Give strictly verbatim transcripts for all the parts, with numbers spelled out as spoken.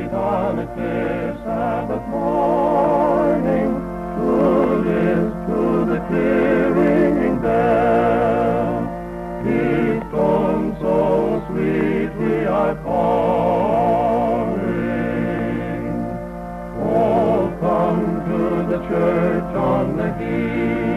meet on a clear Sabbath morning, to list to the clear ringing bell. His tone so sweet we are calling. Oh, come to the church on the hill.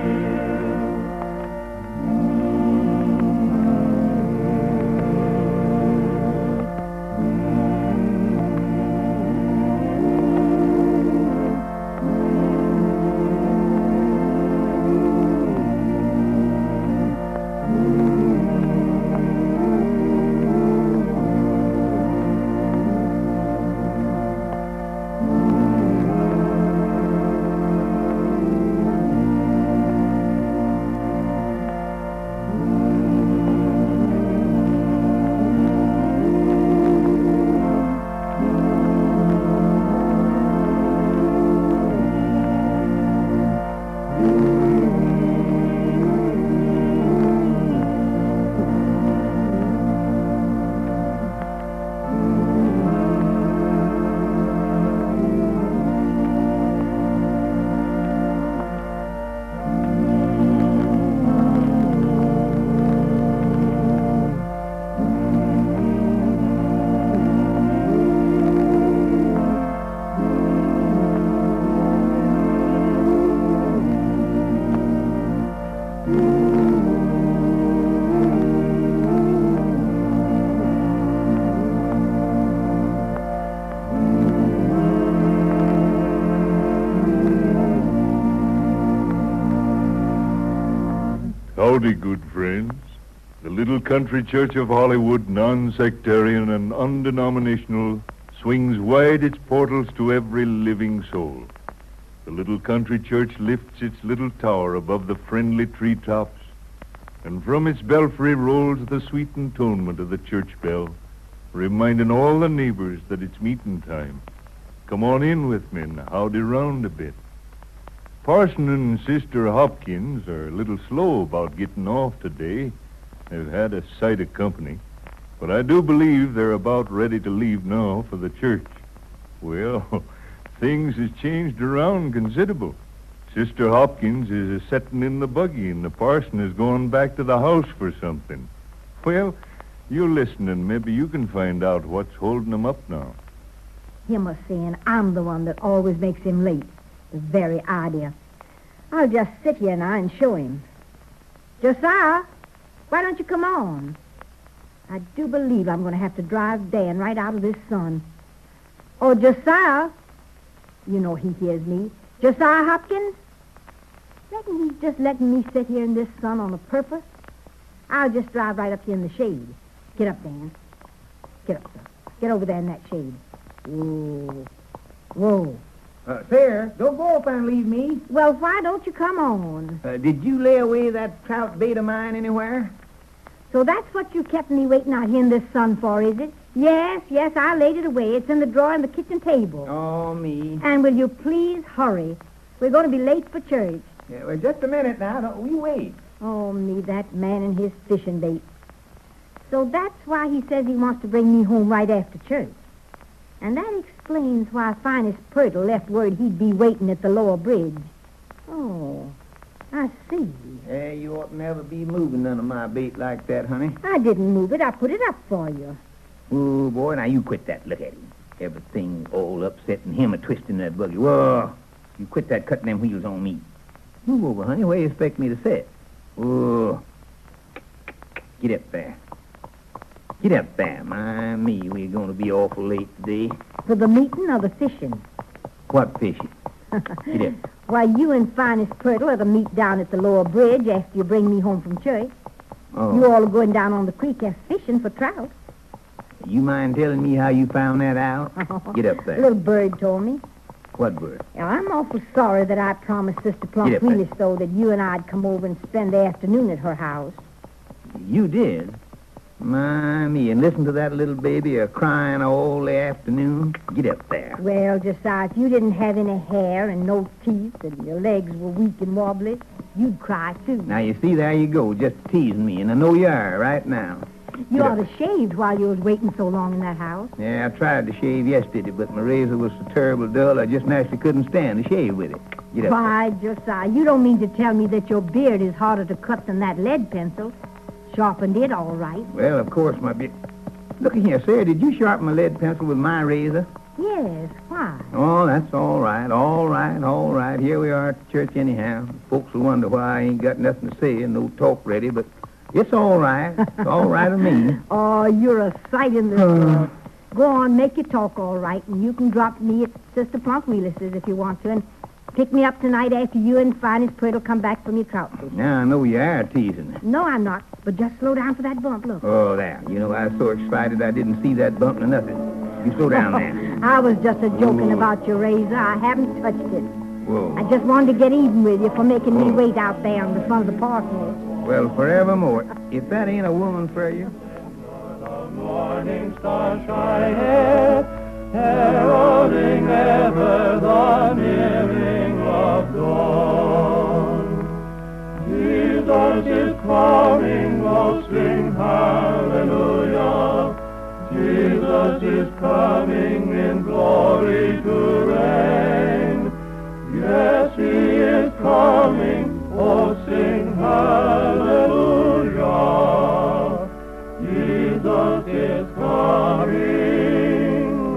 Howdy, good friends. The little country church of Hollywood, non-sectarian and undenominational, swings wide its portals to every living soul. The little country church lifts its little tower above the friendly treetops, and from its belfry rolls the sweet intonement of the church bell, reminding all the neighbors that it's meeting time. Come on in with me and howdy round a bit. Parson and Sister Hopkins are a little slow about getting off today. They've had a sight of company, but I do believe they're about ready to leave now for the church. Well, things has changed around considerable. Sister Hopkins is a-setting in the buggy, and the parson is going back to the house for something. Well, you listen, and maybe you can find out what's holding him up now. Him a saying I'm the one that always makes him late. The very idea. I'll just sit here now and show him. Josiah, why don't you come on? I do believe I'm going to have to drive Dan right out of this sun. Oh, Josiah. You know he hears me. Josiah Hopkins? Reckon he's just letting me sit here in this sun on a purpose? I'll just drive right up here in the shade. Get up, Dan. Get up, sir. Get over there in that shade. Whoa. Whoa. Uh, Sarah, don't go off and leave me. Well, why don't you come on? Uh, did you lay away that trout bait of mine anywhere? So that's what you kept me waiting out here in this sun for, is it? Yes, yes, I laid it away. It's in the drawer in the kitchen table. Oh, me. And will you please hurry? We're going to be late for church. Yeah, well, just a minute now. Don't we wait? Oh, me, that man and his fishing bait. So that's why he says he wants to bring me home right after church. And that explains why Finest Purtle left word he'd be waiting at the lower bridge. Oh, I see. Yeah, you ought never be moving none of my bait like that, honey. I didn't move it. I put it up for you. Oh, boy, now you quit that. Look at him. Everything all upset and him a-twisting that buggy. Whoa, you quit that cutting them wheels on me. Move over, honey. Where you expect me to sit? Oh, get up there. Get up there. My, me, we're going to be awful late today. For the meeting or the fishing? What fishing? Get up. Why, you and Finest Purtle are to meet down at the lower bridge after you bring me home from church. Oh. You all are going down on the creek after fishing for trout. You mind telling me how you found that out? Get up there. A little bird told me. What bird? Now, I'm awful sorry that I promised Sister Plum Get up there. Wheelistow that you and I'd come over and spend the afternoon at her house. You did? My, me, and listen to that little baby a crying all the afternoon. Get up there. Well, Josiah, if you didn't have any hair and no teeth and your legs were weak and wobbly, you'd cry, too. Now, you see, there you go, just teasing me, and I know you are right now. You Get ought up. to shaved while you was waiting so long in that house. Yeah, I tried to shave yesterday, but my razor was so terrible dull, I just naturally couldn't stand to shave with it. Get up. Why, Josiah, you don't mean to tell me that your beard is harder to cut than that lead pencil. Sharpened it all right. Well, of course, my beard... Look at here, Sarah, did you sharpen my lead pencil with my razor? Yes, why? Oh, that's all right, all right, all right. Here we are at church anyhow. Folks will wonder why I ain't got nothing to say and no talk ready, but it's all right. It's all right with me. Oh, you're a sight in this world. Go on, make your talk all right, and you can drop me at Sister Plunk Wheelis's if you want to, and pick me up tonight after you and Finest Pert will come back from your trout fishing. Now, I know you are teasing. No, I'm not, but just slow down for that bump, look. Oh, there. You know, I was so excited I didn't see that bump or nothing. You slow down there. I was just a joking about your razor. I haven't touched it. Whoa. I just wanted to get even with you for making me wait out there on the front of the parsonage. Well, forevermore. If that ain't a woman for you. The morning star shineth, heralding ever the nearing of dawn. Jesus is coming, oh sing hallelujah. Jesus is coming in glory to reign. Yes, he is coming, oh sing hallelujah. Jesus is coming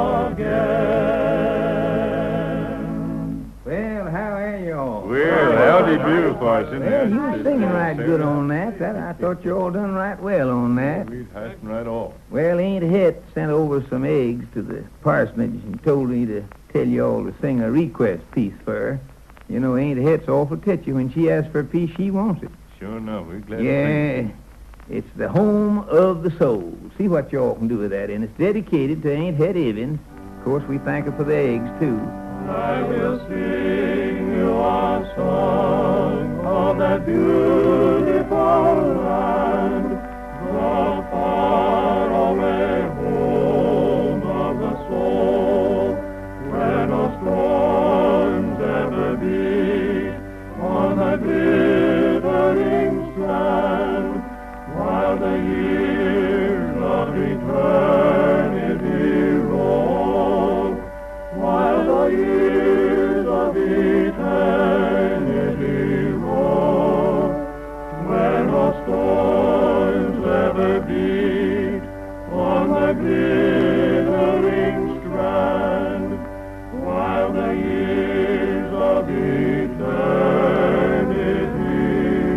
again. Well, how are you all? Well, howdy do, Parson. Well, you were singing right good on that. That I thought you all done right well on that. We hasn't right off. Well, Aunt Het sent over some eggs to the parsonage and told me to tell you all to sing a request piece for her. You know, Aunt Het's awful tetchy. When she asks for a piece, she wants it. Sure enough, we're glad to Yeah, it's the home of the soul. See what y'all can do with that, and it's dedicated to Aunt Het Evans. Of course, we thank her for the eggs, too. I will sing you a song of that beautiful land, the faraway home of the soul, where no storms ever beat on the glittering strand, while the years of eternity roll, while the years of eternity roll, where no storms ever beat on the glittering strand, while the years of eternity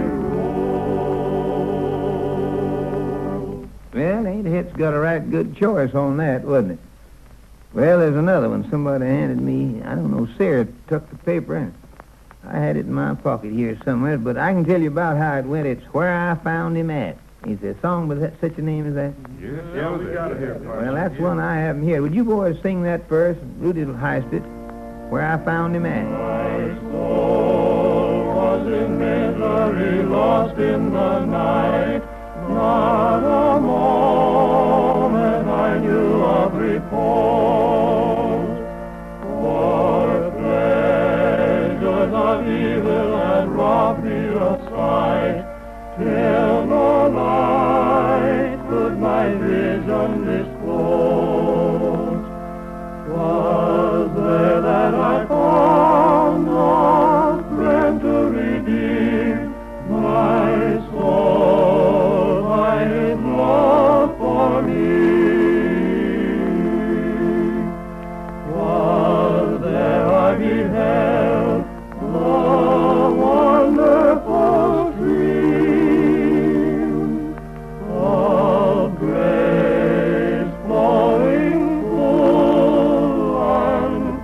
roll. Well, Aunt Het's got a right good choice on that, wasn't it? Well, there's another one. Somebody handed me, I don't know, Sarah tucked the paper in. I had it in my pocket here somewhere, but I can tell you about how it went. It's Where I Found Him At. Is there a song with that, such a name as that? Yes, yeah, we got it here, Parson. Well, that's one I haven't here. Would you boys sing that first? Rudy will heist it. Where I Found Him At. My soul was in misery, lost in the night. Not a moment I knew of repose. For pleasures of evil had robbed me of sight, till no light could my vision disclose. 'Twas there that I found a friend to redeem my soul by his love for me. 'Twas there I beheld the wonderful stream of grace flowing full and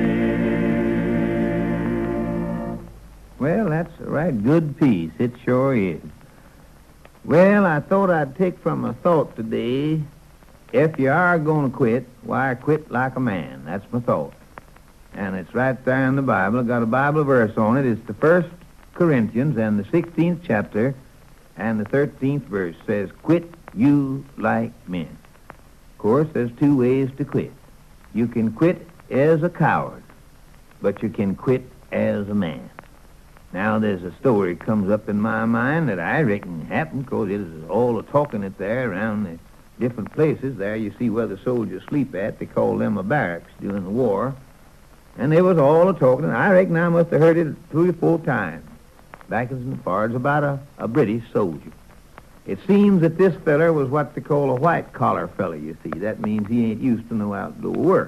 free. Well, that's a right good piece. It sure is. Well, I thought I'd take from a thought today. If you are going to quit, why quit like a man? That's my thought. And it's right there in the Bible. I've got a Bible verse on it. It's the First Corinthians and the sixteenth chapter and the thirteenth verse says, quit you like men. Of course, there's two ways to quit. You can quit as a coward, but you can quit as a man. Now, there's a story comes up in my mind that I reckon happened because it is all a talking it there around the different places. There you see where the soldiers sleep at. They call them a barracks during the war. And they was all a talking. I reckon I must have heard it three or four times back as far as about a, a British soldier. It seems that this feller was what they call a white-collar feller, you see. That means he ain't used to no outdoor work.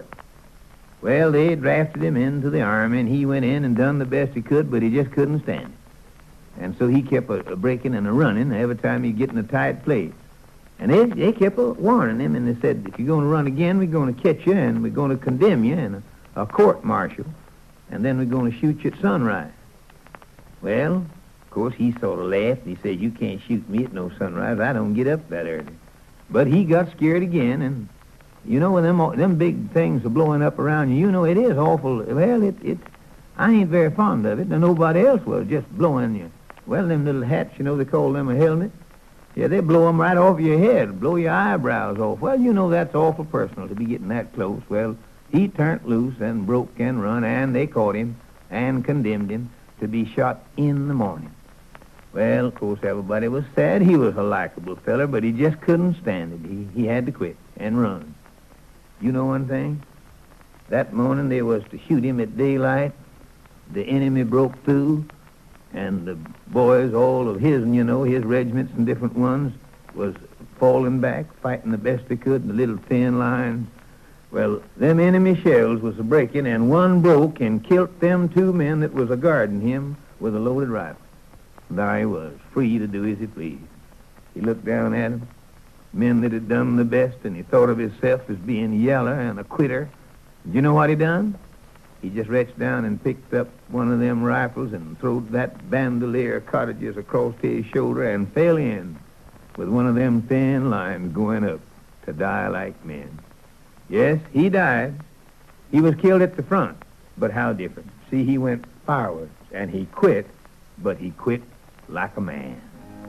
Well, they drafted him into the Army, and he went in and done the best he could, but he just couldn't stand it. And so he kept a, a breaking and a running every time he'd get in a tight place. And they, they kept a warning him, and they said, if you're going to run again, we're going to catch you, and we're going to condemn you in a, a court-martial, and then we're going to shoot you at sunrise. Well, of course, he sort of laughed. He said, you can't shoot me at no sunrise. I don't get up that early. But he got scared again, and you know, when them, them big things are blowing up around you, you know, it is awful. Well, it, it, I ain't very fond of it, and nobody else was, just blowing you. Well, them little hats, you know, they call them a helmet. Yeah, they blow them right off your head, blow your eyebrows off. Well, you know, that's awful personal to be getting that close. Well, he turned loose and broke and run, and they caught him and condemned him to be shot in the morning. Well, of course, everybody was sad. He was a likable feller, but he just couldn't stand it. He, he had to quit and run. You know one thing? That morning they was to shoot him at daylight. The enemy broke through, and the boys, all of his, you know, his regiments and different ones, was falling back, fighting the best they could in the little thin lines. Well, them enemy shells was a-breaking, and one broke and killed them two men that was a-guarding him with a loaded rifle. There he was, free to do as he pleased. He looked down at him, men that had done the best, and he thought of himself as being yeller and a quitter. You know what he done? He just reached down and picked up one of them rifles and throwed that bandolier of cartridges across his shoulder and fell in with one of them thin lines going up to die like men. Yes, he died. He was killed at the front, but how different. See, he went forward, and he quit, but he quit like a man.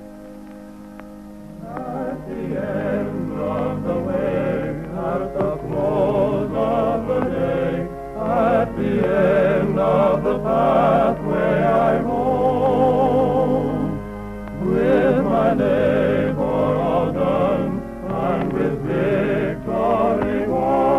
At the end of the way, at the close of the day, at the end of the pathway I roam, with my labor all done, and with victory won.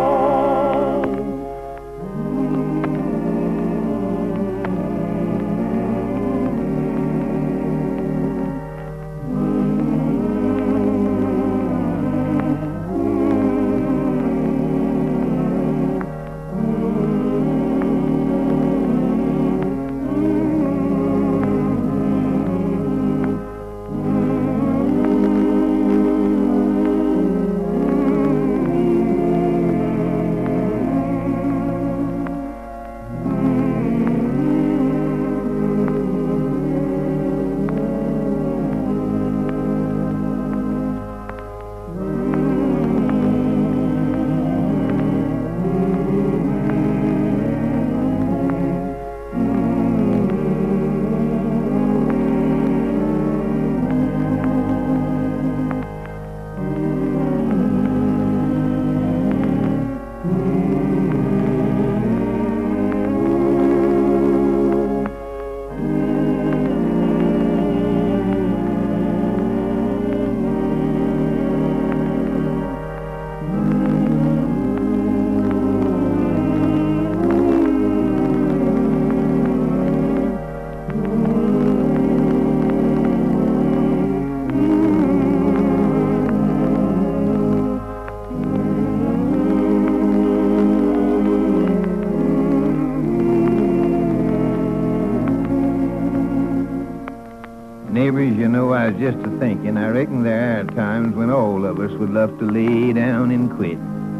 Neighbors, you know, I was just a-thinking, I reckon there are times when all of us would love to lay down and quit.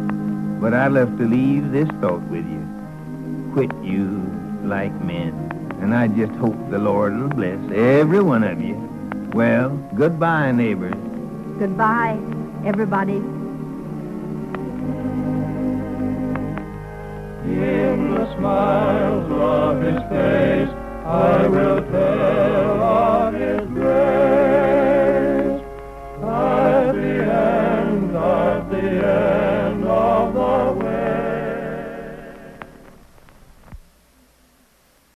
But I'd love to leave this thought with you. Quit you like men. And I just hope the Lord will bless every one of you. Well, goodbye, neighbors. Goodbye, everybody. In the smiles of his face, I will tell